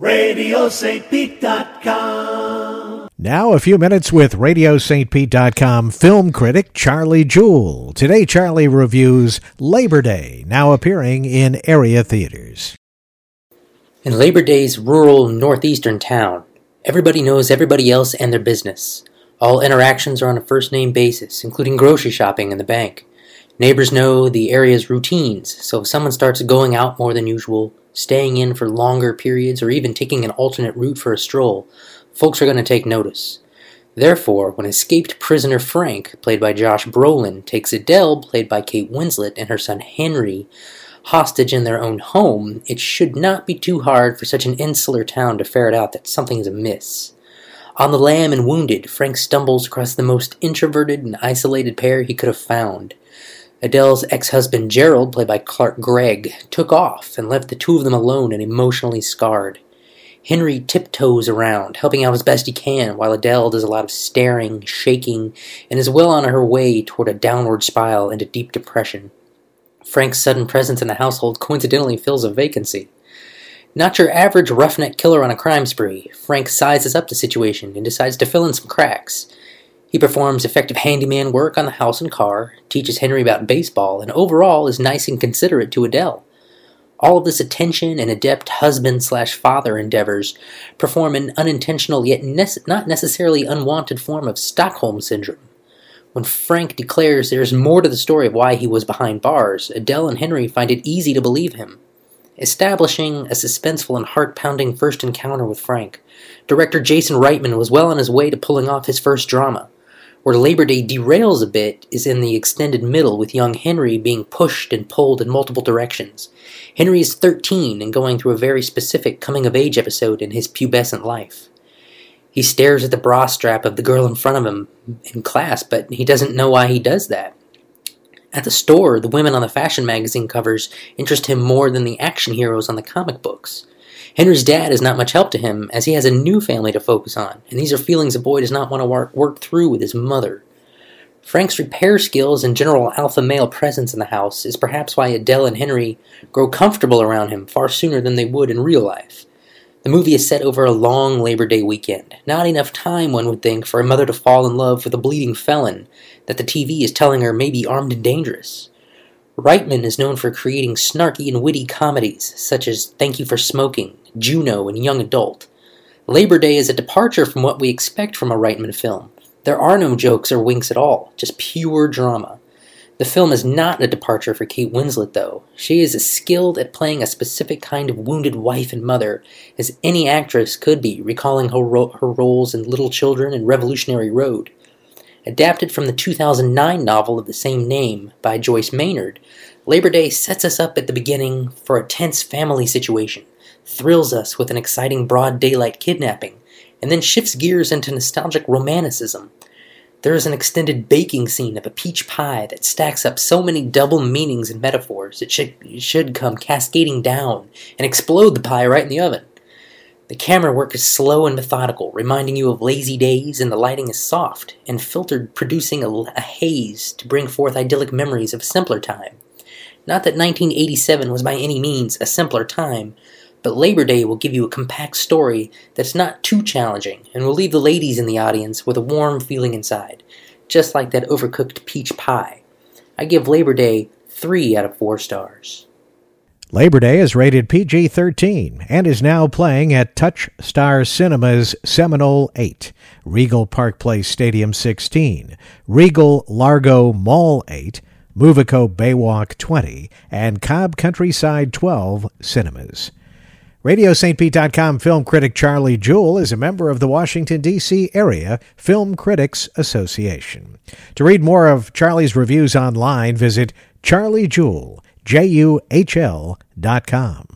RadioSt.Pete.com. Now a few minutes with RadioSt.Pete.com film critic Charlie Jewell. Today Charlie reviews Labor Day, now appearing in area theaters. In Labor Day's rural northeastern town, everybody knows everybody else and their business. All interactions are on a first-name basis, including grocery shopping and the bank. Neighbors know the area's routines, so if someone starts going out more than usual, staying in for longer periods, or even taking an alternate route for a stroll, folks are going to take notice. Therefore, when escaped prisoner Frank, played by Josh Brolin, takes Adele, played by Kate Winslet, and her son Henry, hostage in their own home, it should not be too hard for such an insular town to ferret out that something is amiss. On the lam and wounded, Frank stumbles across the most introverted and isolated pair he could have found. Adele's ex-husband Gerald, played by Clark Gregg, took off and left the two of them alone and emotionally scarred. Henry tiptoes around, helping out as best he can, while Adele does a lot of staring, shaking, and is well on her way toward a downward spiral into deep depression. Frank's sudden presence in the household coincidentally fills a vacancy. Not your average roughneck killer on a crime spree, Frank sizes up the situation and decides to fill in some cracks. He performs effective handyman work on the house and car, teaches Henry about baseball, and overall is nice and considerate to Adele. All of this attention and adept husband-slash-father endeavors perform an unintentional yet not necessarily unwanted form of Stockholm Syndrome. When Frank declares there is more to the story of why he was behind bars, Adele and Henry find it easy to believe him. Establishing a suspenseful and heart-pounding first encounter with Frank, director Jason Reitman was well on his way to pulling off his first drama. Where Labor Day derails a bit is in the extended middle, with young Henry being pushed and pulled in multiple directions. Henry is 13 and going through a very specific coming-of-age episode in his pubescent life. He stares at the bra strap of the girl in front of him in class, but he doesn't know why he does that. At the store, the women on the fashion magazine covers interest him more than the action heroes on the comic books. Henry's dad is not much help to him, as he has a new family to focus on, and these are feelings a boy does not want to work through with his mother. Frank's repair skills and general alpha male presence in the house is perhaps why Adele and Henry grow comfortable around him far sooner than they would in real life. The movie is set over a long Labor Day weekend, not enough time, one would think, for a mother to fall in love with a bleeding felon that the TV is telling her may be armed and dangerous. Reitman is known for creating snarky and witty comedies, such as Thank You for Smoking, Juno, and Young Adult. Labor Day is a departure from what we expect from a Reitman film. There are no jokes or winks at all, just pure drama. The film is not a departure for Kate Winslet, though. She is as skilled at playing a specific kind of wounded wife and mother as any actress could be, recalling her roles in Little Children and Revolutionary Road. Adapted from the 2009 novel of the same name by Joyce Maynard, Labor Day sets us up at the beginning for a tense family situation, thrills us with an exciting broad daylight kidnapping, and then shifts gears into nostalgic romanticism. There is an extended baking scene of a peach pie that stacks up so many double meanings and metaphors it should come cascading down and explode the pie right in the oven. The camera work is slow and methodical, reminding you of lazy days, and the lighting is soft and filtered, producing a haze to bring forth idyllic memories of a simpler time. Not that 1987 was by any means a simpler time, but Labor Day will give you a compact story that's not too challenging and will leave the ladies in the audience with a warm feeling inside, just like that overcooked peach pie. I give Labor Day 3 out of 4 stars. Labor Day is rated PG-13 and is now playing at Touchstar Cinemas Seminole 8, Regal Park Place Stadium 16, Regal Largo Mall 8, Movico Baywalk 20, and Cobb Countryside 12 cinemas. RadioSt.Pete.com film critic Charlie Jewell is a member of the Washington, D.C. Area Film Critics Association. To read more of Charlie's reviews online, visit charliejewell.com.